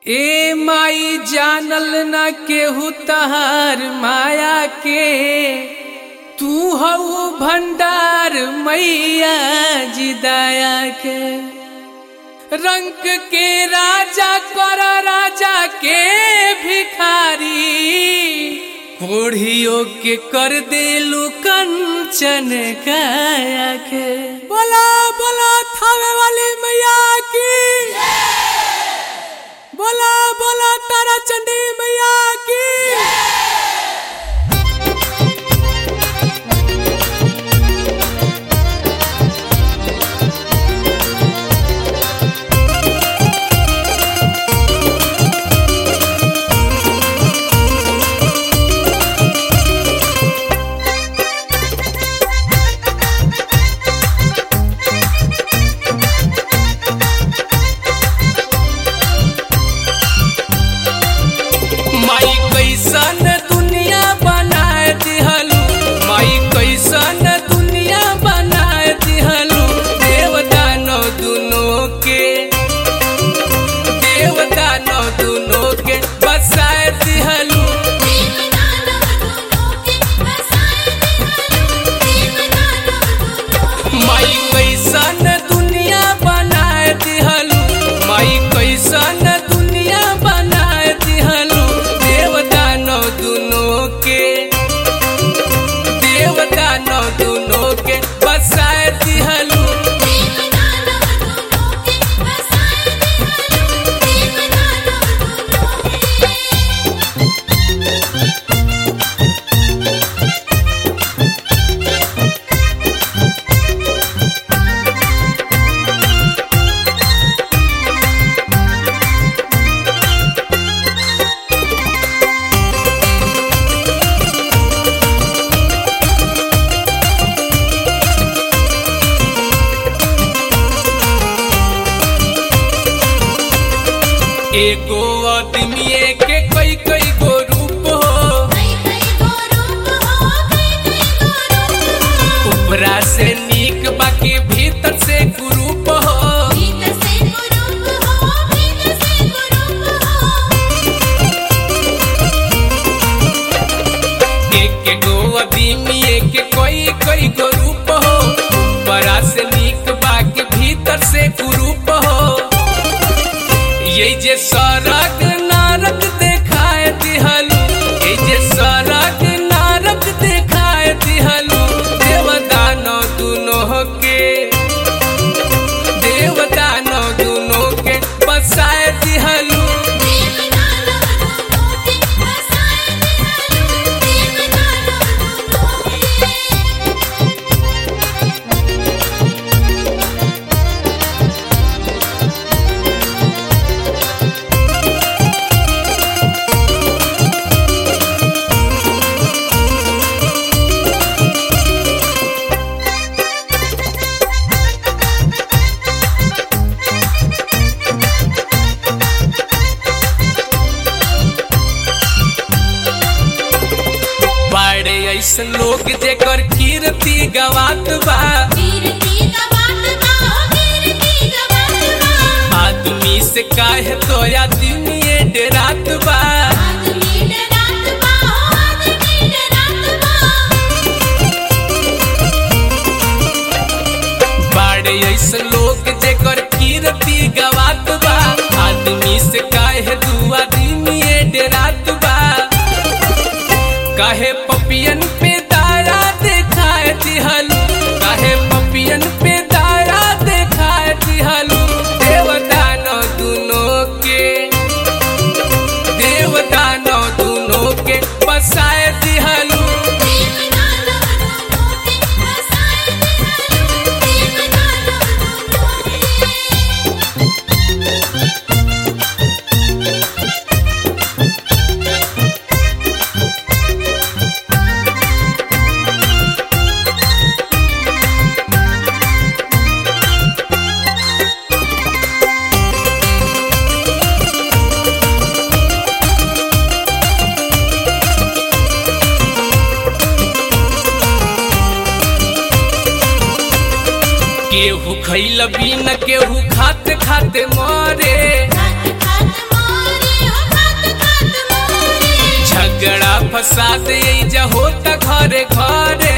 ए माई जानल न केहू तहार माया के, तू हऊ भंडार मैया जी दया के। रंग के राजा कर राजा के भिखारी, कोढ़ियों के कर देलू कंचन काया के। बोला बोला थावे वाली मैया की, बोला बोला तारा चंडी मैया की। कैसन दुनिया बनाए दिहलू माई, कैसन दुनिया बनाए दिहलू। देव दानव दुनों के, देव दानव दुनों के बसाए दिहलू। माई कैसन दुनिया बनाए दिहलू माई, कैसन दुनिया बनाए दिहलू। देव दानव दुनों के, देव दानव दुनों के बसाए दिहलू। एगो आदमी के कई कई गो रूप हो, ऊपरा से नीक बाकी भीतर से कुरूप हो। एक गो आदमी के कई कई गो रूप हो, ऊपरा से नीक बाकी भीतर से कुरूप हो। ये जे सरग नारक देखाए दिहलू, ये जे सरग नारक देखाए दिहलू। देव दानव दुनों के, देव दानव दुनों के बसाए दिहलू। ऐसन लोग जेकर कीर्ति गवात बा, आदमी से काहे तो आदमी डरात बा। बाड़े ऐसन लोग जेकर कीर्ति गवात बा, आदमी से काहे दू आदमी डरात बा। काहे पपियन पे दाया देखाए दिहलू, काहे पपियन पे दाया देखाए दिहलू। देव दानव दुनों के, देव दानव दुनों के बसाए दिहलू। केहू खैल बिन केहू खाते खाते मरे, प्रसाद एइजा होता घरे घरे।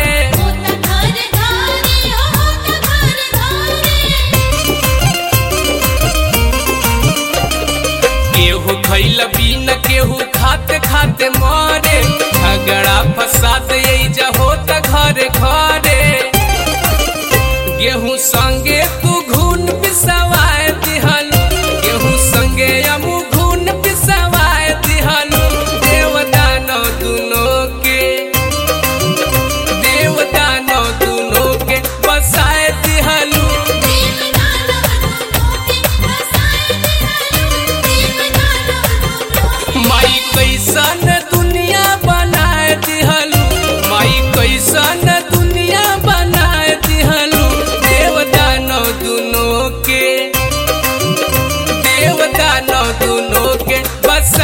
केहू खैल बिन केहू खाते खाते मरे, झगड़ा फसाद एइजा होता घरे घरे। गेहूं संगे तू घून पिसवाए दिहनु, गेहूं संगे अमू घून पिसवाए दिहनु। देवदानो दुनों के, देवदानो दुनों के बसाए दिहनु। माई कैसन दुनिया बनाए दिहनु, माई कैसन दुनिया बनाए दिहनु। देवदानो दुनों के, देवदानो दुनों के बस